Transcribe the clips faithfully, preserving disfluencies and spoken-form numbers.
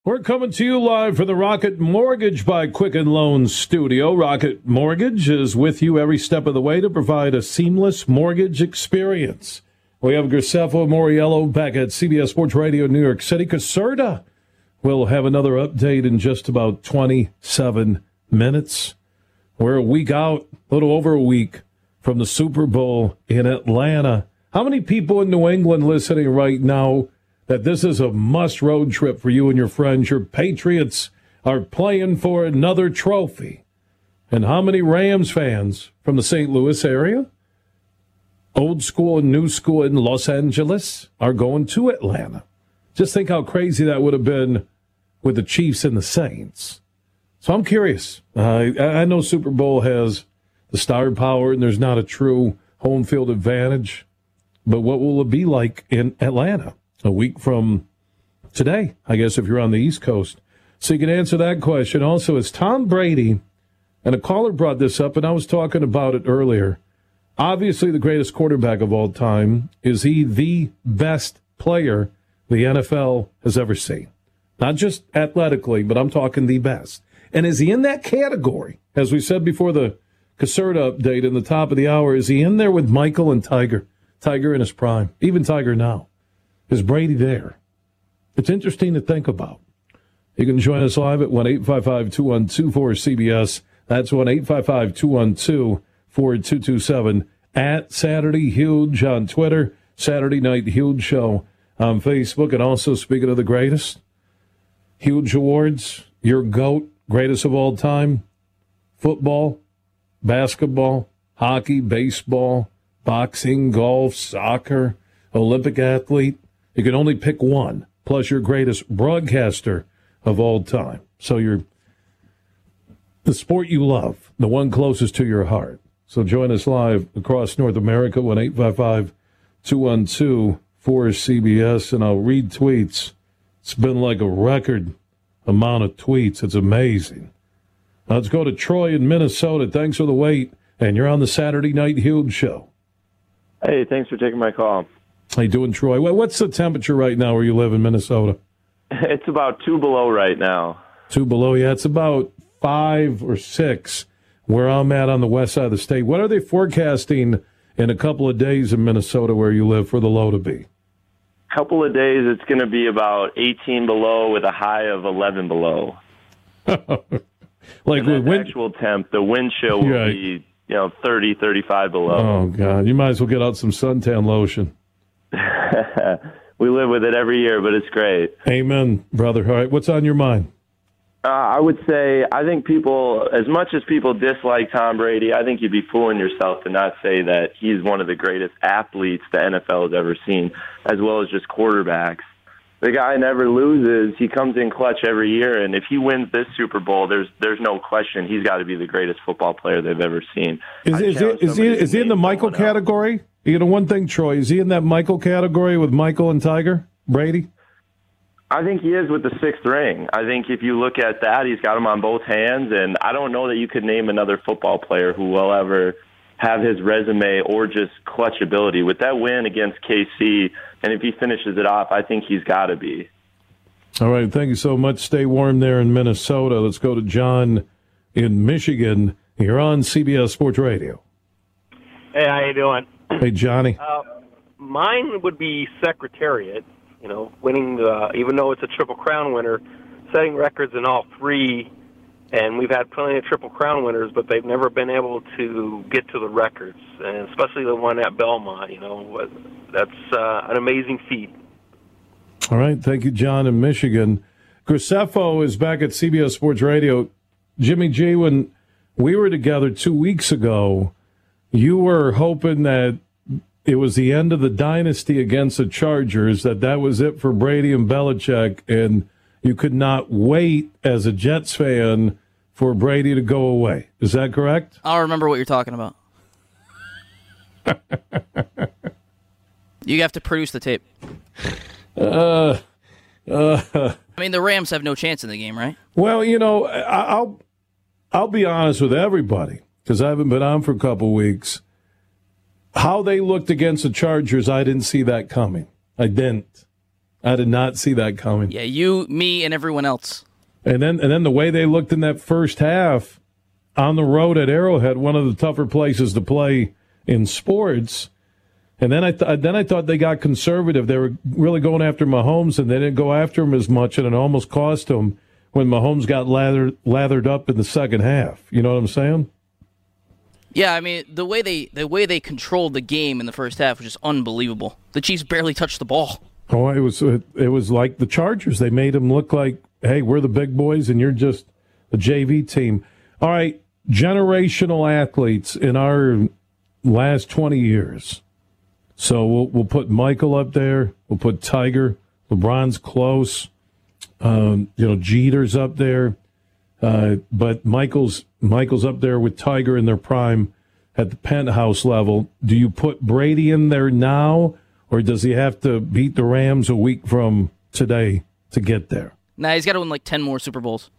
We're coming to you live from the Rocket Mortgage by Quicken Loans studio. Rocket Mortgage is with you every step of the way to provide a seamless mortgage experience. We have Graceffa Moriello back at C B S Sports Radio New York City. Caserta will have another update in just about twenty-seven minutes. We're a week out, a little over a week from the Super Bowl in Atlanta. How many people in New England listening right now that this is a must road trip for you and your friends? Your Patriots are playing for another trophy. And how many Rams fans from the Saint Louis area, old school and new school in Los Angeles, are going to Atlanta? Just think how crazy that would have been with the Chiefs and the Saints. So I'm curious. Uh, I know Super Bowl has the star power and there's not a true home field advantage. But what will it be like in Atlanta a week from today, I guess, if you're on the East Coast? So you can answer that question. Also, is Tom Brady, and a caller brought this up, and I was talking about it earlier, obviously the greatest quarterback of all time. Is he the best player the N F L has ever seen? Not just athletically, but I'm talking the best. And is he in that category? As we said before the Caserta update in the top of the hour, is he in there with Michael and Tiger? Tiger in his prime, even Tiger now. Is Brady there? It's interesting to think about. You can join us live at one eight five five, two one two, four C B S. That's one eight five five, two one two, four two two seven. At Saturday Huge on Twitter, Saturday Night Huge Show on Facebook. And also, speaking of the greatest, Huge Awards, your GOAT, greatest of all time, football, basketball, hockey, baseball, boxing, golf, soccer, Olympic athlete. You can only pick one, plus your greatest broadcaster of all time. So you're the sport you love, the one closest to your heart. So join us live across North America, one eight five five, two one two, four C B S, and I'll read tweets. It's been like a record amount of tweets. It's amazing. Now let's go to Troy in Minnesota. Thanks for the wait, and you're on the Saturday Night Huge Show. Hey, thanks for taking my call. How you doing, Troy? What's the temperature right now where you live in Minnesota? It's about two below right now. Two below, yeah. It's about five or six where I'm at on the west side of the state. What are they forecasting in a couple of days in Minnesota where you live for the low to be? Couple of days, it's going to be about eighteen below with a high of eleven below. Like with wind... actual temp, the wind chill will right. be, you know, thirty, thirty-five below. Oh, God. You might as well get out some suntan lotion. We live with it every year, but it's great. Amen, brother. All right, what's on your mind? Uh, I would say I think people, as much as people dislike Tom Brady, I think you'd be fooling yourself to not say that he's one of the greatest athletes the N F L has ever seen, as well as just quarterbacks. The guy never loses. He comes in clutch every year, and if he wins this Super Bowl, there's there's no question he's got to be the greatest football player they've ever seen. Is, is, he, is, he, is he in the Michael category? Else. You know, one thing, Troy, is he in that Michael category with Michael and Tiger, Brady? I think he is with the sixth ring. I think if you look at that, he's got him on both hands, and I don't know that you could name another football player who will ever have his resume or just clutch ability. With that win against K C, and if he finishes it off, I think he's got to be. All right, thank you so much. Stay warm there in Minnesota. Let's go to John in Michigan. You're on C B S Sports Radio. Hey, how you doing? Hey, Johnny. Uh, mine would be Secretariat. You know, winning the, even though it's a Triple Crown winner, setting records in all three. And we've had plenty of Triple Crown winners, but they've never been able to get to the records, and especially the one at Belmont. You know, that's uh, an amazing feat. All right, thank you, John in Michigan. Graceffa is back at C B S Sports Radio. Jimmy G, when we were together two weeks ago, you were hoping that it was the end of the dynasty against the Chargers, that that was it for Brady and Belichick, and you could not wait as a Jets fan for Brady to go away. Is that correct? I'll remember what you're talking about. You have to produce the tape. Uh, uh, I mean, the Rams have no chance in the game, right? Well, you know, I'll I'll be honest with everybody, because I haven't been on for a couple weeks. How they looked against the Chargers, I didn't see that coming. I didn't. I did not see that coming. Yeah, you, me, and everyone else. And then and then the way they looked in that first half on the road at Arrowhead, one of the tougher places to play in sports. And then I th- then I thought they got conservative. They were really going after Mahomes, and they didn't go after him as much, and it almost cost them when Mahomes got lathered lathered up in the second half. You know what I'm saying? Yeah, I mean the way they the way they controlled the game in the first half was just unbelievable. The Chiefs barely touched the ball. Oh, it was it, it was like the Chargers. They made them look like, hey, we're the big boys, and you're just a J V team. All right, generational athletes in our last twenty years. So we'll we'll put Michael up there. We'll put Tiger. LeBron's close. Um, you know, Jeter's up there. Uh, but Michael's Michael's up there with Tiger in their prime at the penthouse level. Do you put Brady in there now, or does he have to beat the Rams a week from today to get there? Nah, he's got to win like ten more Super Bowls.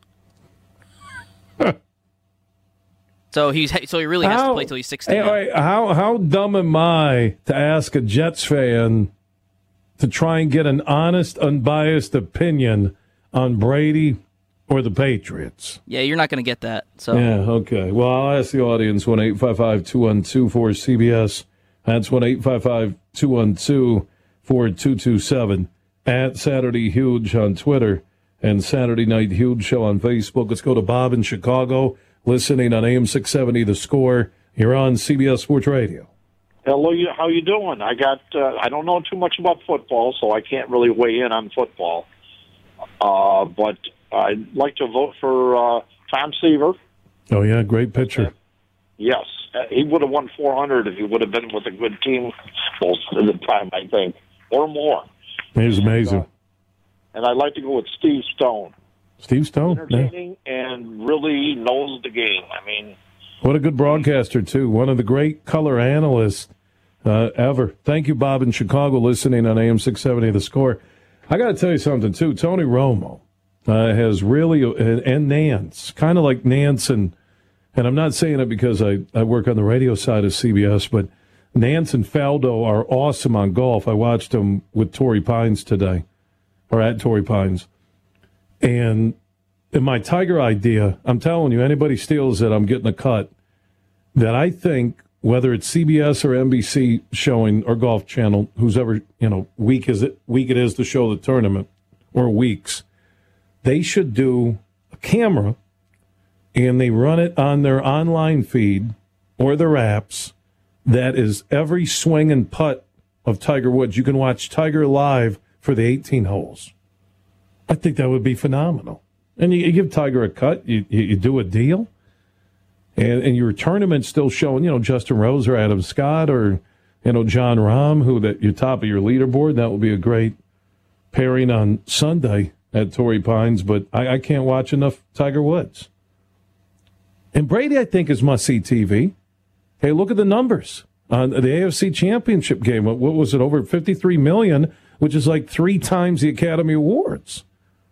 So he's so he really has how, to play till he's sixty. Hey, all right, how how dumb am I to ask a Jets fan to try and get an honest, unbiased opinion on Brady or the Patriots? Yeah, you're not going to get that. So yeah, okay. Well, I'll ask the audience one eight five five two one two for C B S. That's one eight five five two one two four two two seven. At Saturday Huge on Twitter and Saturday Night Huge Show on Facebook. Let's go to Bob in Chicago, listening on A M six seventy The Score. You're on C B S Sports Radio. Hello, you, how you doing? I got. Uh, I don't know too much about football, so I can't really weigh in on football. Uh, but I'd like to vote for uh, Tom Seaver. Oh yeah, great pitcher. Uh, yes, uh, he would have won four hundred if he would have been with a good team most of the time, I think, or more. He was amazing. And, uh, and I'd like to go with Steve Stone. Steve Stone, entertaining yeah. and really knows the game. I mean, what a good broadcaster too. One of the great color analysts uh, ever. Thank you, Bob in Chicago, listening on A M six seventy The Score. I got to tell you something too. Tony Romo uh, has really and, and Nance, kind of like Nance, and and I'm not saying it because I, I work on the radio side of C B S, but Nance and Faldo are awesome on golf. I watched them with Torrey Pines today, or at Torrey Pines. And in my Tiger idea, I'm telling you, anybody steals it, I'm getting a cut. That I think, whether it's C B S or N B C showing or Golf Channel, who's ever, you know, week is it week it is to show the tournament, or weeks, they should do a camera and they run it on their online feed or their apps. That is every swing and putt of Tiger Woods. You can watch Tiger live for the eighteen holes. I think that would be phenomenal. And you, you give Tiger a cut, you, you, you do a deal, and, and your tournament's still showing, you know, Justin Rose or Adam Scott or, you know, John Rahm, who that you're top of your leaderboard. That would be a great pairing on Sunday at Torrey Pines, but I, I can't watch enough Tiger Woods. And Brady, I think, is must-see T V. Hey, look at the numbers on the A F C Championship game. What, what was it, over fifty-three million dollars, which is like three times the Academy Awards.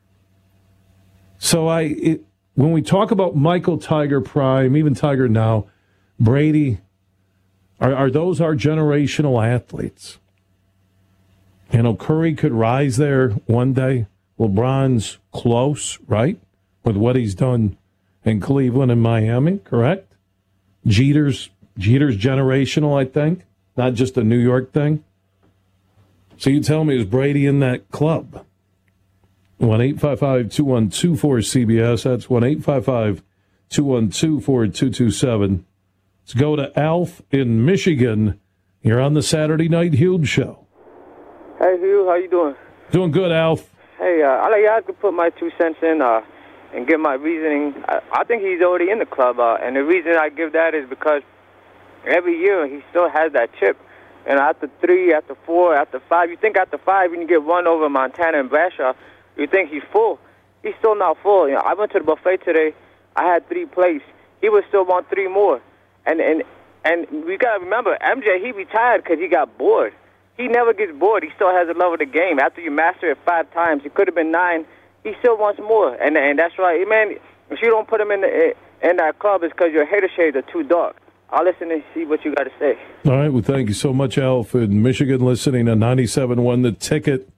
So I, it, when we talk about Michael, Tiger, Prime, even Tiger now, Brady, are, are those our generational athletes? You know, Curry could rise there one day. LeBron's close, right, with what he's done in Cleveland and Miami, correct? Jeter's Jeter's generational, I think, not just a New York thing. So you tell me, is Brady in that club? one eight five five two one two four C B S. That's one eight five five two one two four two two seven. Let's go to Alf in Michigan. You're on the Saturday Night Huge Show. Hey, Hugh, how you doing? Doing good, Alf. Hey, uh, I like I could put my two cents in uh, and give my reasoning. I, I think he's already in the club, uh, and the reason I give that is because every year he still has that chip. And after three, after four, after five, you think after five when you get one over Montana and Bradshaw, you think he's full. He's still not full. You know, I went to the buffet today. I had three plates. He would still want three more. And and and we got to remember, M J, he retired because he got bored. He never gets bored. He still has a love of the game. After you master it five times, it could have been nine. He still wants more. And and that's right. Man, if you don't put him in the, in that club, it's because your hater shades are too dark. I'll listen and see what you got to say. All right. Well, thank you so much, Alf, in Michigan, listening on ninety-seven point one The Ticket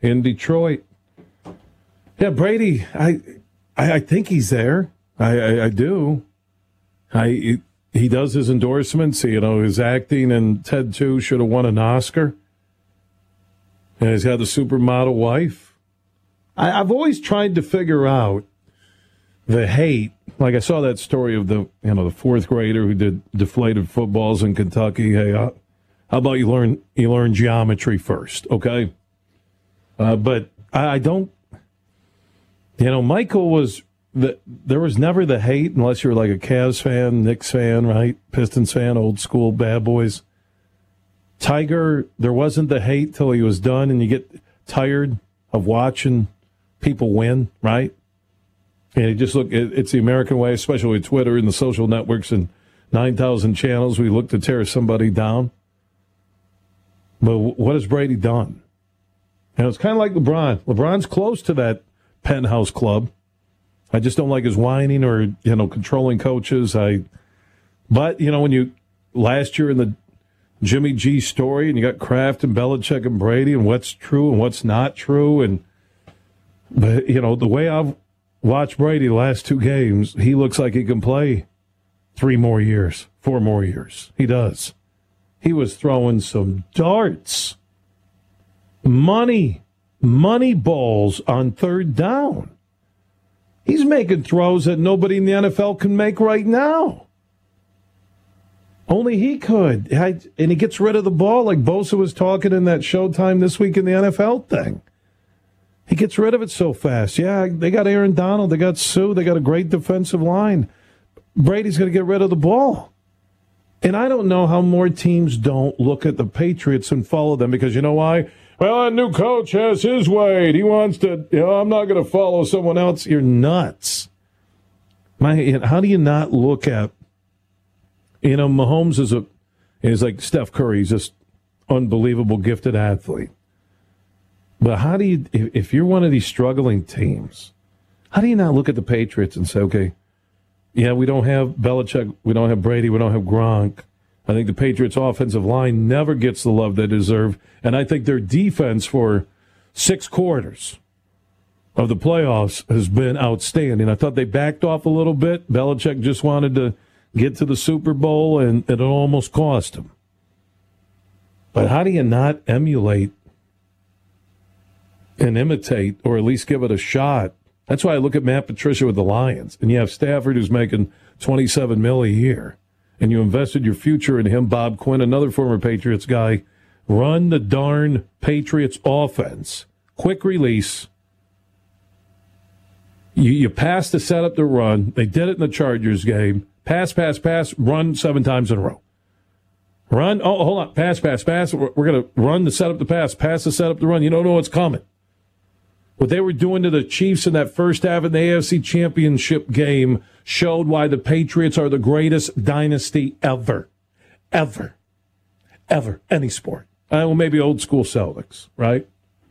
in Detroit. Yeah, Brady, I I, I think he's there. I, I, I do. I He does his endorsements. You know, his acting and Ted two should have won an Oscar. And he's got a supermodel wife. I, I've always tried to figure out the hate. Like I saw that story of the you know the fourth grader who did deflated footballs in Kentucky. Hey, uh, how about you learn you learn geometry first, okay? Uh, but I, I don't. You know, Michael was the. There was never the hate unless you're like a Cavs fan, Knicks fan, right? Pistons fan, old school bad boys. Tiger, there wasn't the hate till he was done, and you get tired of watching people win, right? And it just look, it, it's the American way, especially with Twitter and the social networks and nine thousand channels. We look to tear somebody down. But what has Brady done? And it's kind of like LeBron. LeBron's close to that penthouse club. I just don't like his whining or, you know, controlling coaches. I, but, you know, when you, last year in the Jimmy G story, and you got Kraft and Belichick and Brady and what's true and what's not true. And, but, you know, the way I've watched Brady the last two games, he looks like he can play three more years, four more years. He does. He was throwing some darts. Money, money balls on third down. He's making throws that nobody in the N F L can make right now. Only he could. And he gets rid of the ball like Bosa was talking in that Showtime This Week in the N F L thing. He gets rid of it so fast. Yeah, they got Aaron Donald. They got Sue. They got a great defensive line. Brady's going to get rid of the ball. And I don't know how more teams don't look at the Patriots and follow them because you know why? Well, a new coach has his way. He wants to, you know, I'm not going to follow someone else. You're nuts. My, how do you not look at, you know, Mahomes is a, is like Steph Curry. He's just unbelievable gifted athlete. But how do you, if you're one of these struggling teams, how do you not look at the Patriots and say, okay, yeah, we don't have Belichick, we don't have Brady, we don't have Gronk. I think the Patriots' offensive line never gets the love they deserve. And I think their defense for six quarters of the playoffs has been outstanding. I thought they backed off a little bit. Belichick just wanted to get to the Super Bowl, and it almost cost him. But how do you not emulate and imitate, or at least give it a shot? That's why I look at Matt Patricia with the Lions, and you have Stafford who's making twenty-seven mil a year, and you invested your future in him. Bob Quinn, another former Patriots guy, run the darn Patriots offense. Quick release. You, you pass to set up the run. They did it in the Chargers game. Pass, pass, pass, run seven times in a row. Run, oh, hold on, pass, pass, pass. We're, we're going to run to set up the pass, pass to set up the run. You don't know what's coming. What they were doing to the Chiefs in that first half of the A F C Championship game showed why the Patriots are the greatest dynasty ever. Ever. Ever. Any sport. Uh, well, maybe old school Celtics, right?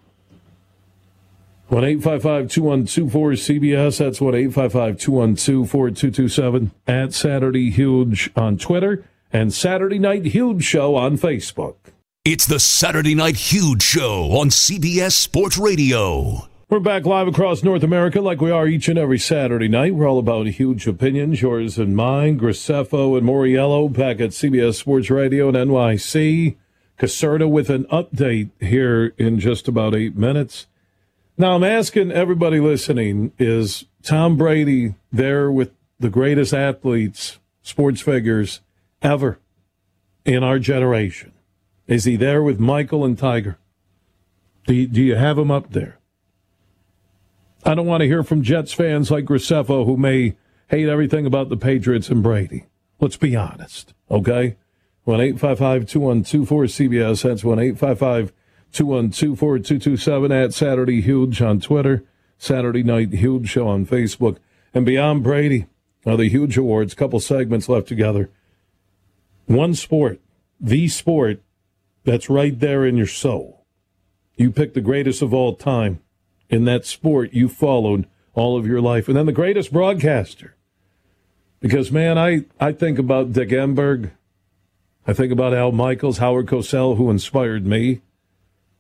one eight five five two one two four C B S. That's one eight five five two one two four two two seven. At Saturday Huge on Twitter and Saturday Night Huge Show on Facebook. It's the Saturday Night Huge Show on C B S Sports Radio. We're back live across North America like we are each and every Saturday night. We're all about huge opinions, yours and mine. Graceffo and Moriello back at C B S Sports Radio and N Y C. Caserta with an update here in just about eight minutes. Now, I'm asking everybody listening, is Tom Brady there with the greatest athletes, sports figures ever in our generation? Is he there with Michael and Tiger? Do you, do you have him up there? I don't want to hear from Jets fans like Graceffo who may hate everything about the Patriots and Brady. Let's be honest, okay? one eight five five two one two four C B S. That's one eight five five two one two four two two seven. At Saturday Huge on Twitter. Saturday Night Huge Show on Facebook. And beyond Brady are the Huge Awards. Couple segments left together. One sport, the sport that's right there in your soul. You pick the greatest of all time in that sport you followed all of your life. And then the greatest broadcaster. Because, man, I, I think about Dick Enberg. I think about Al Michaels, Howard Cosell, who inspired me.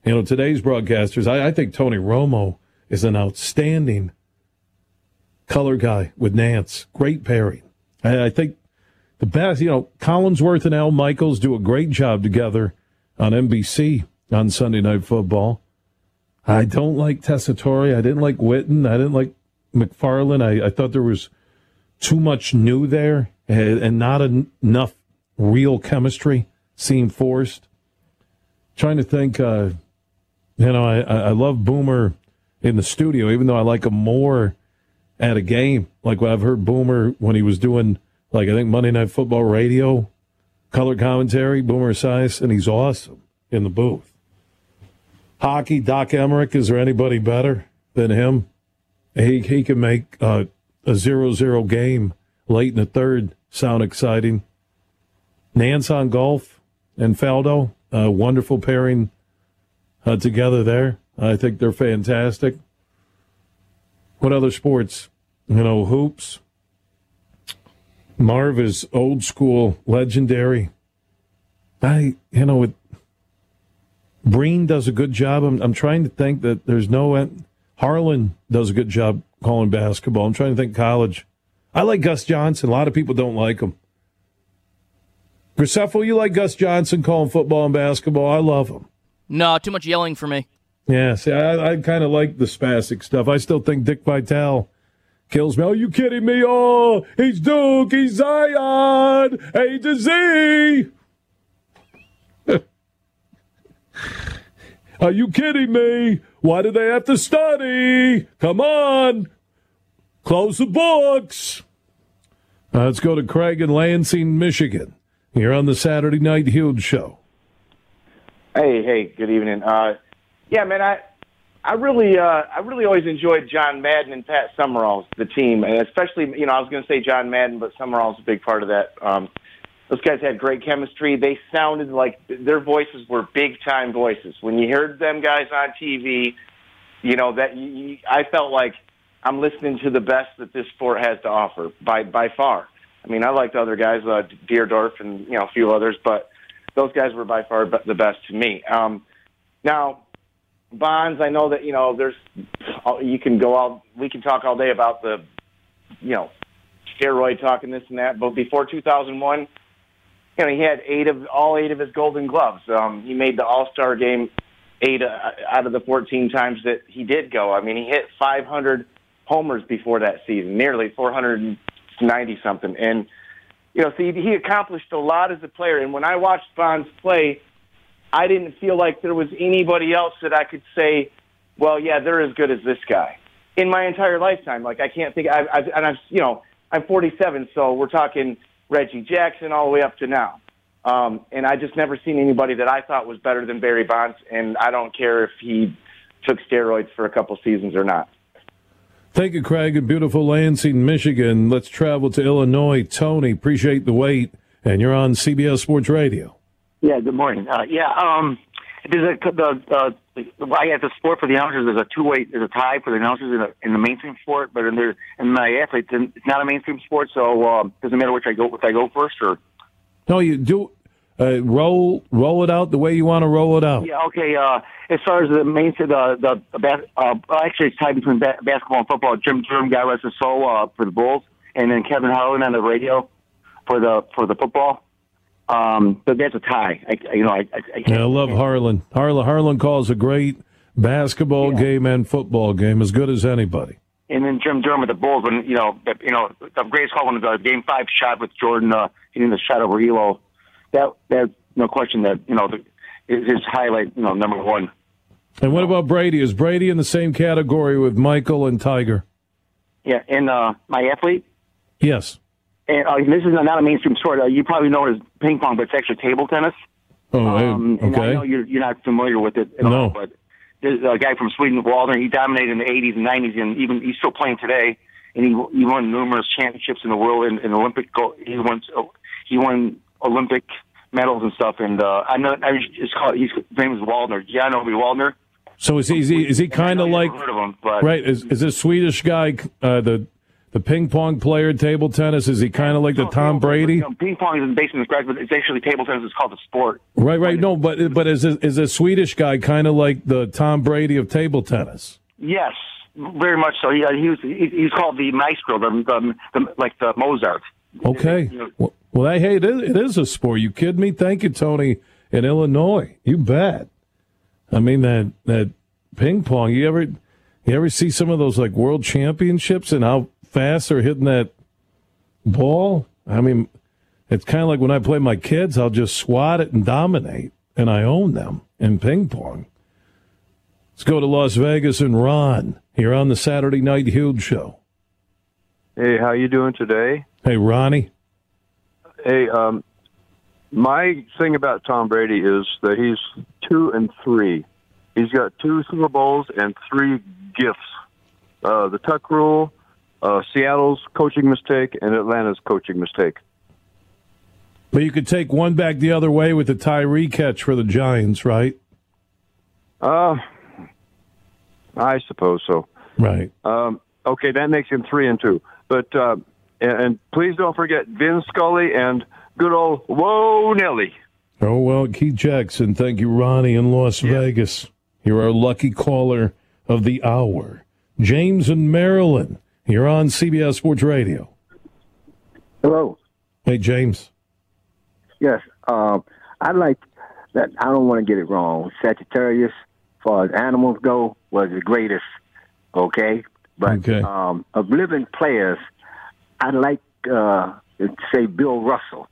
You know, today's broadcasters, I, I think Tony Romo is an outstanding color guy with Nance. Great pairing. I, I think the best, you know, Collinsworth and Al Michaels do a great job together on N B C on Sunday Night Football. I don't like Tessitore. I didn't like Witten. I didn't like McFarland. I, I thought there was too much new there and, and not en- enough real chemistry seemed forced. Trying to think, uh, you know, I, I love Boomer in the studio, even though I like him more at a game. Like when I've heard Boomer when he was doing, like, I think Monday Night Football radio, color commentary, Boomer Esiason, and he's awesome in the booth. Hockey, Doc Emmerich, is there anybody better than him? He he can make uh, a zero zero game late in the third sound exciting. Nance on golf and Faldo, a wonderful pairing uh, together there. I think they're fantastic. What other sports? You know, hoops. Marv is old school, legendary. I, you know, with Breen does a good job. I'm, I'm trying to think that there's no... Harlan does a good job calling basketball. I'm trying to think college. I like Gus Johnson. A lot of people don't like him. Graceffo, you like Gus Johnson calling football and basketball? I love him. No, too much yelling for me. Yeah, see, I, I kind of like the spastic stuff. I still think Dick Vitale kills me. Oh, you kidding me? Oh, he's Duke, he's Zion, A to Z. Are you kidding me? Why do they have to study? Come on. Close the books. Uh, let's go to Craig in Lansing, Michigan. You're on the Saturday Night Huge Show. Hey, hey, good evening. Uh, yeah, man, I I really uh, I really always enjoyed John Madden and Pat Summerall's, the team, and especially, you know, I was going to say John Madden, but Summerall's a big part of that. Um, those guys had great chemistry. They sounded like their voices were big-time voices. When you heard them guys on T V, you know, that you, I felt like I'm listening to the best that this sport has to offer by by far. I mean, I liked other guys, uh, Deerdorf and, you know, a few others, but those guys were by far the best to me. Um, now, Bonds, I know that, you know, there's, you can go out, we can talk all day about the, you know, steroid talk and this and that, but before two thousand one, you know, he had eight of, all eight of his Golden Gloves. Um, he made the All-Star game eight uh, out of the fourteen times that he did go. I mean, he hit five hundred homers before that season, nearly four hundred ninety something. And, you know, so he, he accomplished a lot as a player. And when I watched Bonds play, I didn't feel like there was anybody else that I could say, well, yeah, they're as good as this guy. In my entire lifetime, like I can't think, I've, I've, and I've, you know, I'm forty-seven, so we're talking Reggie Jackson all the way up to now. Um, and I just never seen anybody that I thought was better than Barry Bonds, and I don't care if he took steroids for a couple seasons or not. Thank you, Craig, in beautiful Lansing, Michigan. Let's travel to Illinois. Tony, appreciate the wait, and you're on C B S Sports Radio. Yeah, good morning. Uh, yeah, um, there's a, the, uh, I got the sport for the announcers. There's a two-way, there's a tie for the announcers in, a, in the mainstream sport, but in, their, in my athletes, it's not a mainstream sport, so uh, doesn't matter which I go, if I go first or. No, you do uh, roll roll it out the way you want to roll it out. Yeah, okay. Uh, as far as the main, the the, the bas- uh, actually it's tied between ba- basketball and football. Jim Durham, God rest his soul, uh, for the Bulls, and then Kevin Harlan on the radio for the for the football. Um, but that's a tie. I, you know, I, I, I, can't, yeah, I love Harlan. Harlan Harlan calls a great basketball yeah. game and football game, as good as anybody. And then Jim Durham with the Bulls, when you know, you know, the greatest call when the Game Five shot with Jordan uh, hitting the shot over Elo. That that's no question that you know the, his highlight, you know, number one. And what about Brady? Is Brady in the same category with Michael and Tiger? Yeah, and uh, my athlete. Yes. And uh, this is not a mainstream sport. Uh, you probably know it as ping pong, but it's actually table tennis. Oh, um, okay. And I know you're, you're not familiar with it at no. all, but there's a guy from Sweden, Waldner. He dominated in the eighties and nineties, and even he's still playing today. And he he won numerous championships in the world and, and Olympic. He won he won Olympic medals and stuff. And uh, I know I just call it, his name is Waldner. Yeah, I know Waldner. So is he is he, is he kind of like heard of him, but, right? Is is this Swedish guy uh, the the ping pong player, table tennis, is he kind of like the Tom Brady? You know, ping pong is based in the scratch, but it's actually table tennis. It's called a sport. Right, right. No, but but is a, is a Swedish guy kind of like the Tom Brady of table tennis? Yes, very much so. He, he was he, he's called the maestro, the, the, the like the Mozart. Okay. You know, well, well, hey, it is, it is a sport. You kidding me? Thank you, Tony, in Illinois. You bet. I mean, that that ping pong, you ever you ever see some of those like world championships and how fast they're hitting that ball? I mean, it's kind of like when I play my kids, I'll just swat it and dominate, and I own them in ping pong. Let's go to Las Vegas and Ron here on the Saturday Night Huge Show. Hey, how you doing today? Hey, Ronnie. Hey, um, my thing about Tom Brady is that he's two and three. He's got two Super Bowls and three gifts. Uh, the Tuck Rule, uh, Seattle's coaching mistake, and Atlanta's coaching mistake. But you could take one back the other way with the Tyree catch for the Giants, right? Uh, I suppose so. Right. Um, okay, that makes him three and two. But uh, and, and please don't forget Vin Scully and good old Whoa Nelly. Oh, well, Keith Jackson. Thank you, Ronnie in Las yeah. Vegas. You're our lucky caller of the hour. James in Maryland. You're on C B S Sports Radio. Hello. Hey, James. Yes. Um, I'd like that. I don't want to get it wrong. Sagittarius, as far as animals go, was the greatest. Okay. But okay. Um, of living players, I'd like uh, to say Bill Russell.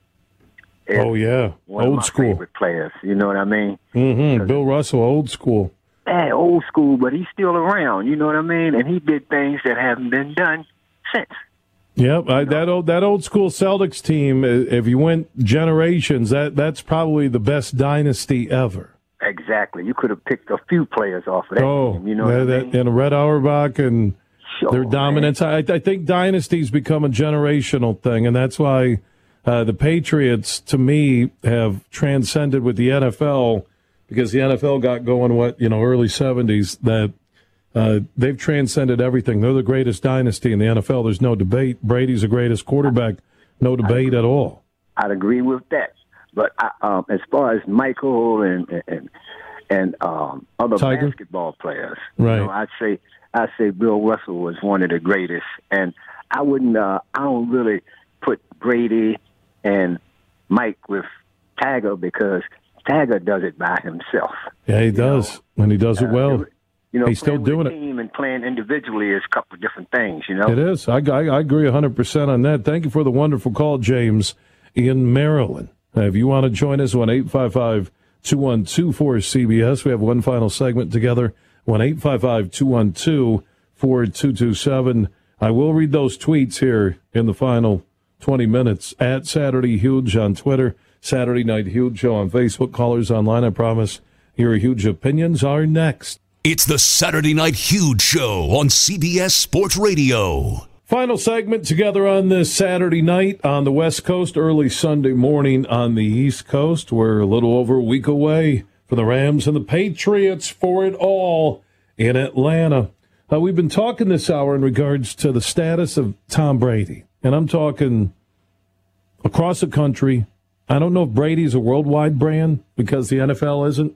Oh, yeah. One old of my school. favorite players. You know what I mean? Mm-hmm. Bill Russell, old school. Yeah, old school, but he's still around. You know what I mean? And he did things that haven't been done since. Yep, I, that old that old school Celtics team. If you went generations, that that's probably the best dynasty ever. Exactly. You could have picked a few players off of that oh, team. You know that, what I mean? And Red Auerbach and sure, their dominance. I, I think dynasties become a generational thing, and that's why uh, the Patriots, to me, have transcended with the N F L because the N F L got going what you know early seventies that. Uh, they've transcended everything. They're the greatest dynasty in the N F L. There's no debate. Brady's the greatest quarterback. No debate at all. I'd agree with that. But I, um, as far as Michael and and and um, other Tiger? basketball players, right? You know, I'd say I'd say Bill Russell was one of the greatest. And I wouldn't. Uh, I don't really put Brady and Mike with Tiger because Tiger does it by himself. Yeah, he does, know? and he does it well. Uh, You know, he's still doing it. Team and playing individually is a couple of different things, you know. It is. I, I, I agree one hundred percent on that. Thank you for the wonderful call, James, in Maryland. Uh, if you want to join us, one eight five five, two one two, four C B S. We have one final segment together, one eight five five, two one two, four two two seven. I will read those tweets here in the final twenty minutes. At Saturday Huge on Twitter, Saturday Night Huge Show on Facebook. Callers online, I promise your huge opinions are next. It's the Saturday Night Huge Show on C B S Sports Radio. Final segment together on this Saturday night on the West Coast, early Sunday morning on the East Coast. We're a little over a week away for the Rams and the Patriots for it all in Atlanta. Uh, we've been talking this hour in regards to the status of Tom Brady, and I'm talking across the country. I don't know if Brady's a worldwide brand because the N F L isn't.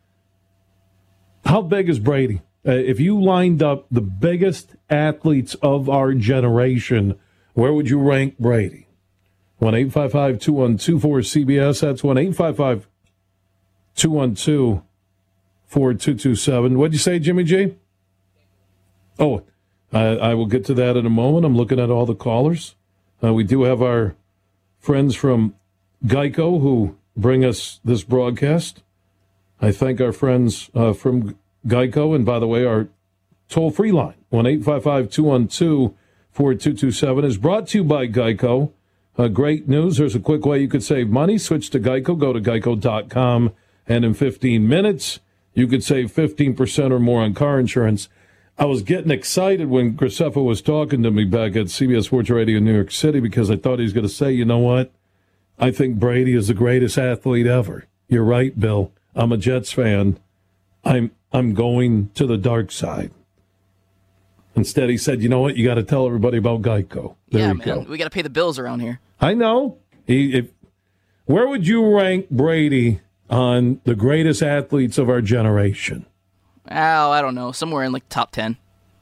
How big is Brady? Uh, if you lined up the biggest athletes of our generation, where would you rank Brady? one eight five five, two one two, four C B S. That's one eight five five, two one two, four two two seven. What'd you say, Jimmy G? Oh, I, I will get to that in a moment. I'm looking at all the callers. Uh, we do have our friends from Geico who bring us this broadcast. I thank our friends uh, from Geico, and by the way, our toll-free line, one eight five five, two one two, four two two seven, is brought to you by Geico. Uh, great news. There's a quick way you could save money. Switch to Geico. Go to geico dot com, and in fifteen minutes, you could save fifteen percent or more on car insurance. I was getting excited when Graceffa was talking to me back at C B S Sports Radio in New York City because I thought he was going to say, you know what? I think Brady is the greatest athlete ever. You're right, Bill. I'm a Jets fan. I'm I'm going to the dark side. Instead, he said, you know what? You got to tell everybody about Geico. There yeah, you man. go. We got to pay the bills around here. I know. He, if, where would you rank Brady on the greatest athletes of our generation? Oh, I don't know. Somewhere in like top ten.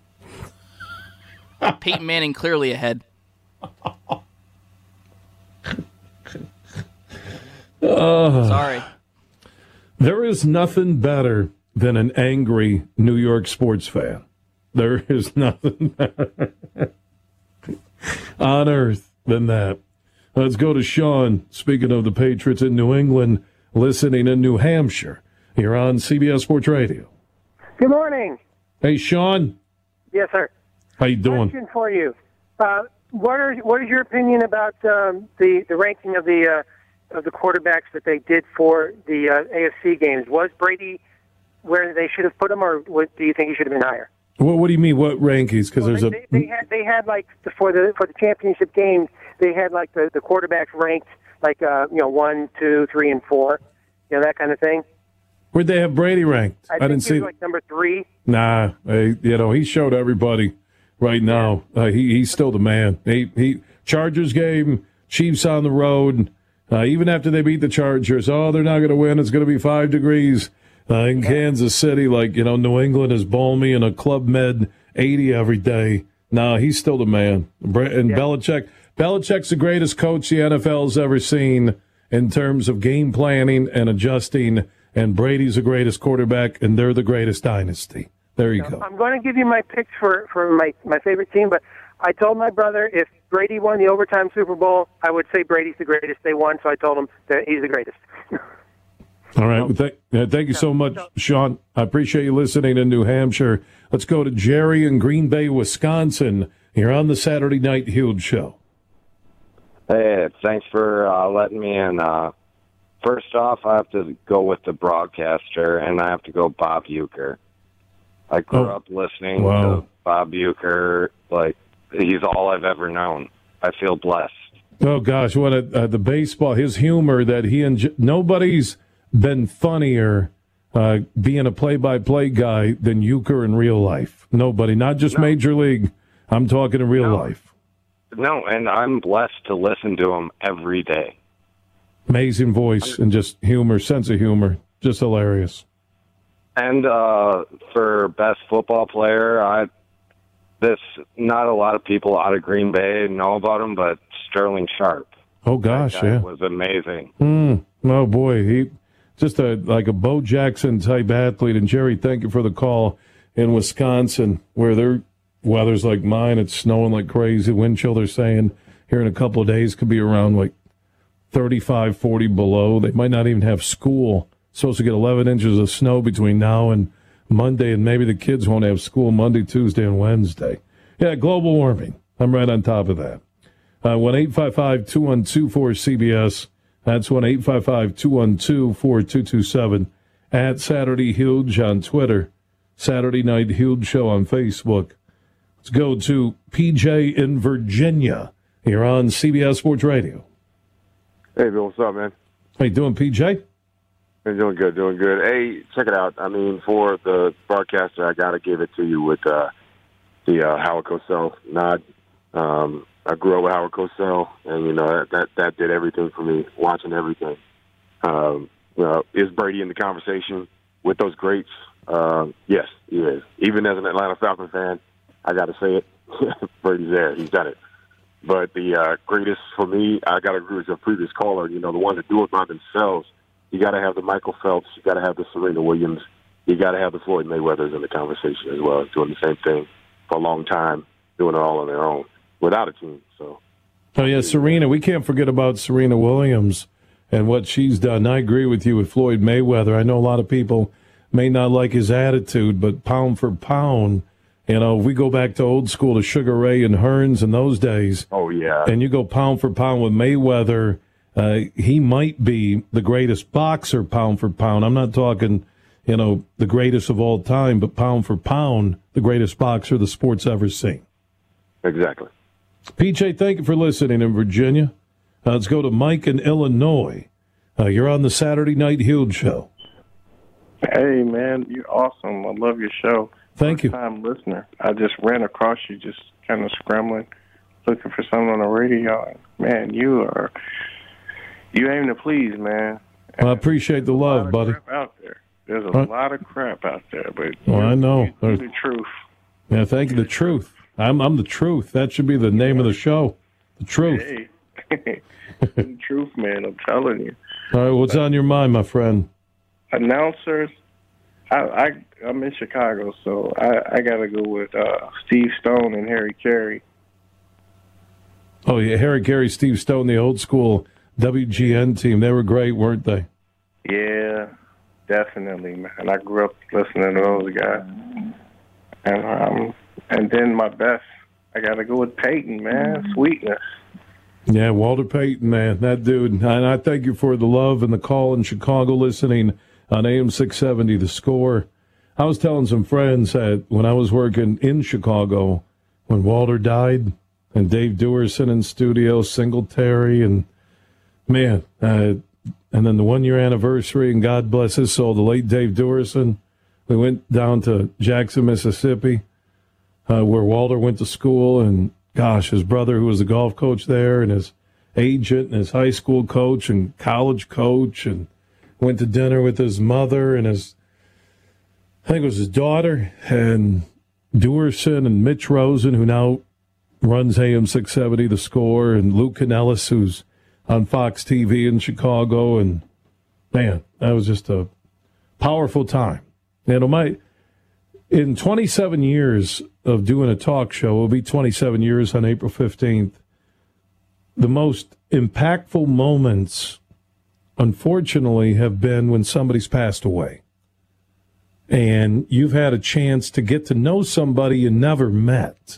Peyton Manning clearly ahead. Uh, Sorry. There is nothing better than an angry New York sports fan. There is nothing better on earth than that. Let's go to Sean. Speaking of the Patriots in New England, listening in New Hampshire. You're on C B S Sports Radio. Good morning. Hey, Sean. Yes, sir. How you doing? Question for you. Uh, what are what is your opinion about um, the the ranking of the uh, of the quarterbacks that they did for the uh, A F C games? Was Brady where they should have put him, or what, do you think he should have been higher? What, what do you mean? What rankings? Because well, there's they, a they, they had they had like for the for the championship games they had like the, the quarterbacks ranked like uh, you know one, two, three, and four, you know that kind of thing. Where'd they have Brady ranked? I, I think didn't he was see. like number three. Nah, I, you know he showed everybody right now. Uh, he he's still the man. He he Chargers game, Chiefs on the road. Uh, even after they beat the Chargers, oh, they're not going to win. It's going to be five degrees uh, in Kansas City. Like, you know, New England is balmy and a Club Med eighty every day. No, he's still the man. And yeah. Belichick, Belichick's the greatest coach the N F L's ever seen in terms of game planning and adjusting. And Brady's the greatest quarterback, and they're the greatest dynasty. There you go. I'm going to give you my picks for, for my, my favorite team, but I told my brother if Brady won the overtime Super Bowl, I would say Brady's the greatest. They won, so I told him that he's the greatest. All right. Well, th- uh, thank you so much, Sean. I appreciate you listening in New Hampshire. Let's go to Jerry in Green Bay, Wisconsin. You're on the Saturday Night Huge Show. Hey, thanks for uh, letting me in. Uh, first off, I have to go with the broadcaster, and I have to go Bob Uecker. I grew Oh, up listening wow. to Bob Uecker. Like, he's all I've ever known. I feel blessed. Oh, gosh, what a, uh, the baseball, his humor that he and nobody's been funnier uh, being a play-by-play guy than Uecker in real life. Nobody, not just No. Major League. I'm talking in real No. life. No, and I'm blessed to listen to him every day. Amazing voice and just humor, sense of humor. Just hilarious. And uh, for best football player, I this not a lot of people out of Green Bay know about him, but Sterling Sharp. Oh, gosh, That guy yeah. was amazing. Mm, oh, boy. He just a like a Bo Jackson type athlete. And, Jerry, thank you for the call in Wisconsin where their weather's like mine. It's snowing like crazy. Wind chill, they're saying, here in a couple of days could be around like thirty-five, forty below. They might not even have school. Supposed to get eleven inches of snow between now and Monday, and maybe the kids won't have school Monday, Tuesday, and Wednesday. Yeah, global warming. I'm right on top of that. Uh, one eight five five, two one two, four C B S. That's one eight five five, two one two, four two two seven. At Saturday Huge on Twitter. Saturday Night Huge Show on Facebook. Let's go to P J in Virginia. You're on C B S Sports Radio. Hey, Bill, what's up, man? How you doing, P J? I'm doing good, doing good. Hey, check it out. I mean, for the broadcaster, I got to give it to you with uh, the uh, Howard Cosell nod. Um, I grew up with Howard Cosell, and, you know, that, that, that did everything for me, watching everything. Um, you know, is Brady in the conversation with those greats? Um, yes, he is. Even as an Atlanta Falcons fan, I got to say it. Brady's there. He's done it. But the uh, greatest for me, I got to agree with your previous caller, you know, the ones that do it by themselves. You got to have the Michael Phelps. You got to have the Serena Williams. You got to have the Floyd Mayweathers in the conversation as well, doing the same thing for a long time, doing it all on their own without a team. So, oh yeah, Serena. We can't forget about Serena Williams and what she's done. I agree with you with Floyd Mayweather. I know a lot of people may not like his attitude, but pound for pound, you know, if we go back to old school to Sugar Ray and Hearns in those days. Oh yeah, and you go pound for pound with Mayweather. Uh, he might be the greatest boxer pound for pound. I'm not talking, you know, the greatest of all time, but pound for pound, the greatest boxer the sport's ever seen. Exactly. P J, thank you for listening in Virginia. Uh, let's go to Mike in Illinois. Uh, you're on the Saturday Night Huge Show. Hey, man, you're awesome. I love your show. Thank you. Time listener. I just ran across you, just kind of scrambling, looking for something on the radio. Man, you are you aim to please, man. Well, I appreciate the love, buddy. Out there, there's a What? lot of crap out there, but Well, I know. you, you're the truth. Yeah, thank you. The truth. I'm I'm the truth. That should be the name of the show. The truth. Hey, the truth, man. I'm telling you. All right, what's on your mind, my friend? Announcers. I, I I'm in Chicago, so I, I got to go with uh, Steve Stone and Harry Carey. Oh, yeah, Harry Carey, Steve Stone, the old school W G N team. They were great, weren't they? Yeah, definitely, man. I grew up listening to those guys, and um, and then my best, I got to go with Peyton, man. Sweetness. Yeah, Walter Payton, man, that dude. And I thank you for the love and the call in Chicago listening on A M six seventy, The Score. I was telling some friends that when I was working in Chicago, when Walter died, and Dave Duerson in studio, Singletary, and man, uh, and then the one-year anniversary, and God bless his soul, the late Dave Duerson. We went down to Jackson, Mississippi, uh, where Walter went to school, and gosh, his brother, who was the golf coach there, and his agent, and his high school coach, and college coach, and went to dinner with his mother and his, I think it was his daughter, and Duerson and Mitch Rosen, who now runs A M six seventy, The Score, and Luke Canellis, who's on Fox T V in Chicago. And, man, that was just a powerful time. You know, my, in twenty-seven years of doing a talk show, it'll be twenty-seven years on April fifteenth, the most impactful moments, unfortunately, have been when somebody's passed away. And you've had a chance to get to know somebody you never met.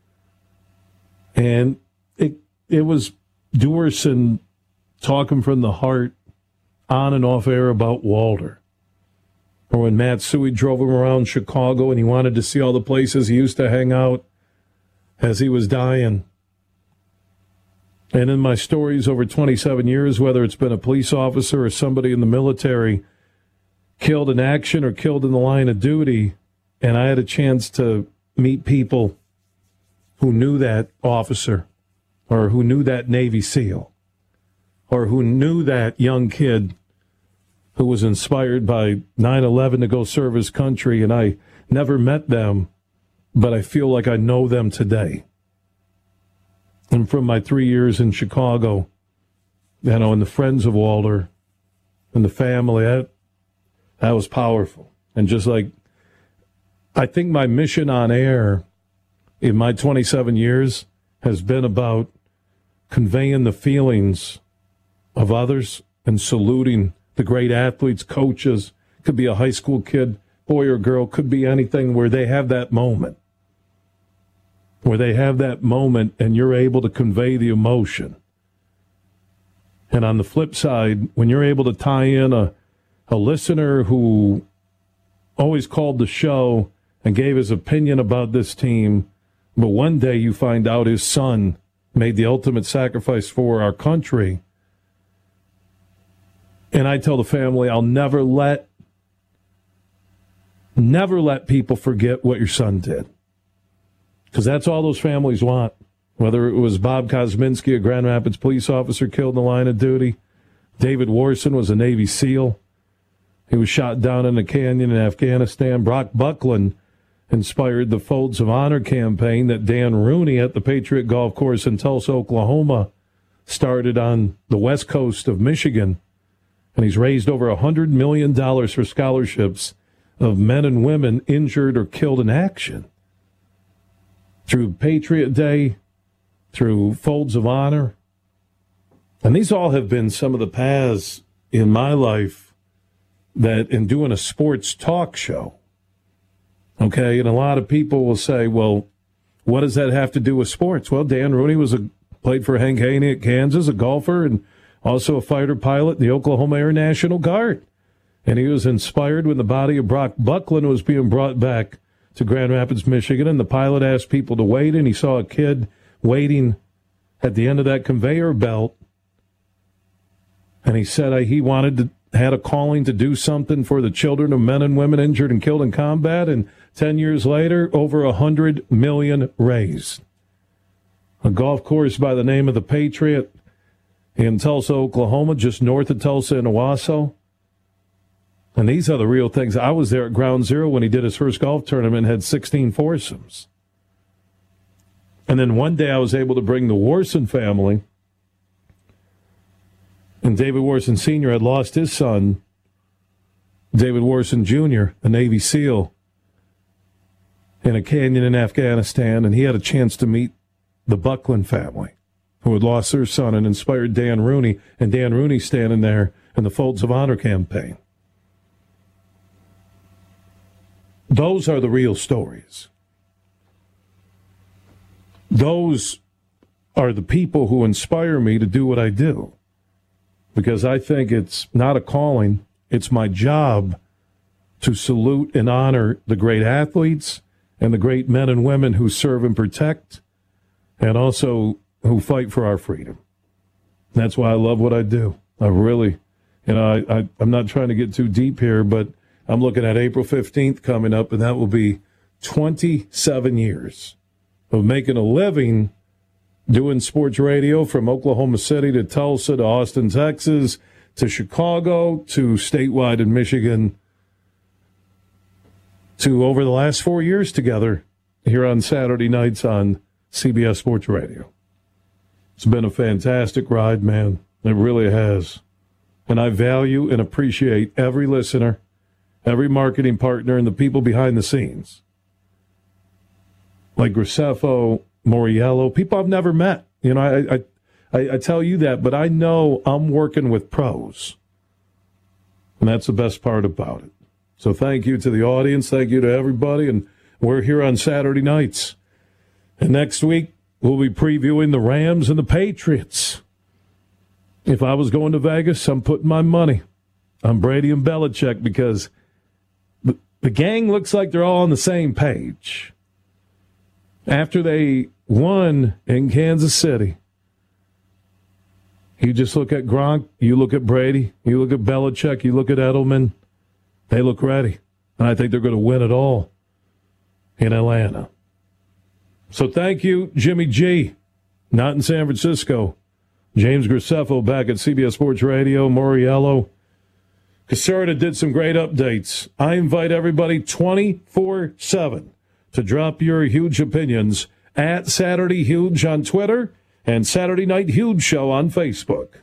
And it it was Duerson talking from the heart on and off air about Walter. Or when Matt Suey drove him around Chicago and he wanted to see all the places he used to hang out as he was dying. And in my stories over twenty-seven years, whether it's been a police officer or somebody in the military killed in action or killed in the line of duty, and I had a chance to meet people who knew that officer or who knew that Navy SEAL or who knew that young kid who was inspired by nine eleven to go serve his country, and I never met them, but I feel like I know them today. And from my three years in Chicago, you know, and the friends of Walter and the family, that, that was powerful. And just like, I think my mission on air in my twenty-seven years has been about conveying the feelings of others and saluting the great athletes, coaches. Could be a high school kid, boy or girl, could be anything, where they have that moment. Where they have that moment and you're able to convey the emotion. And on the flip side, when you're able to tie in a, a listener who always called the show and gave his opinion about this team, but one day you find out his son made the ultimate sacrifice for our country. And I tell the family, I'll never let, never let people forget what your son did. Because that's all those families want. Whether it was Bob Kosminski, a Grand Rapids police officer killed in the line of duty. David Warson was a Navy SEAL. He was shot down in a canyon in Afghanistan. Brock Buckland inspired the Folds of Honor campaign that Dan Rooney at the Patriot Golf Course in Tulsa, Oklahoma, started on the west coast of Michigan. And he's raised over one hundred million dollars for scholarships of men and women injured or killed in action. Through Patriot Day, through Folds of Honor. And these all have been some of the paths in my life that in doing a sports talk show. Okay, and a lot of people will say, well, what does that have to do with sports? Well, Dan Rooney was a played for Hank Haney at Kansas, a golfer, and also a fighter pilot in the Oklahoma Air National Guard. And he was inspired when the body of Brock Buckland was being brought back to Grand Rapids, Michigan, and the pilot asked people to wait, and he saw a kid waiting at the end of that conveyor belt. And he said he wanted to, had a calling to do something for the children of men and women injured and killed in combat. And Ten years later, over a hundred million raised. A golf course by the name of the Patriot in Tulsa, Oklahoma, just north of Tulsa in Owasso. And these are the real things. I was there at Ground Zero when he did his first golf tournament, had sixteen foursomes. And then one day I was able to bring the Warson family, and David Warson Senior had lost his son, David Warson Junior, a Navy SEAL, in a canyon in Afghanistan, and he had a chance to meet the Buckland family, who had lost their son and inspired Dan Rooney, and Dan Rooney standing there in the Folds of Honor campaign. Those are the real stories. Those are the people who inspire me to do what I do, because I think it's not a calling, it's my job to salute and honor the great athletes and the great men and women who serve and protect and also who fight for our freedom. That's why I love what I do. I really, you know, I, I, I'm not trying to get too deep here, but I'm looking at April fifteenth coming up, and that will be twenty-seven years of making a living doing sports radio from Oklahoma City to Tulsa to Austin, Texas, to Chicago, to statewide in Michigan, to over the last four years together here on Saturday nights on C B S Sports Radio. It's been a fantastic ride, man. It really has. And I value and appreciate every listener, every marketing partner, and the people behind the scenes. Like Graceffo, Moriello, people I've never met. You know, I, I I I tell you that, but I know I'm working with pros. And that's the best part about it. So thank you to the audience. Thank you to everybody. And we're here on Saturday nights. And next week, we'll be previewing the Rams and the Patriots. If I was going to Vegas, I'm putting my money on Brady and Belichick, because the, the gang looks like they're all on the same page. After they won in Kansas City, you just look at Gronk, you look at Brady, you look at Belichick, you look at Edelman. They look ready. And I think they're going to win it all in Atlanta. So thank you, Jimmy G. Not in San Francisco. James Graceffo back at C B S Sports Radio. Moriello. Caserta did some great updates. I invite everybody twenty-four seven to drop your huge opinions at Saturday Huge on Twitter and Saturday Night Huge Show on Facebook.